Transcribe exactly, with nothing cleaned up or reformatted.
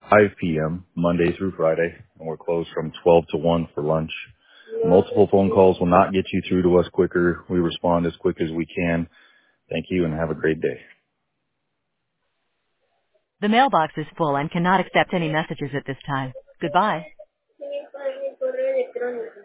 five p.m. Monday through Friday, and we're closed from twelve to one for lunch. Multiple phone calls will not get you through to us quicker. We respond as quick as we can. Thank you and have a great day. The mailbox is full and cannot accept any messages at this time. Goodbye.